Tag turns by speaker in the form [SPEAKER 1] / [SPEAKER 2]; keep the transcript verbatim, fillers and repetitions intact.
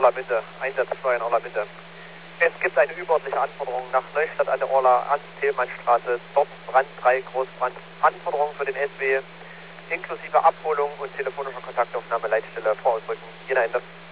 [SPEAKER 1] Orlamünde, Einsatzsteuer in Orlamünde. Es gibt eine überordentliche Anforderung nach Neustadt an der Orla, an Thelmannstraße, dort Brand drei, Großbrand. Anforderung für den S W inklusive Abholung und telefonischer Kontaktaufnahme, Leitstelle, Vorausrücken. Jena Ende.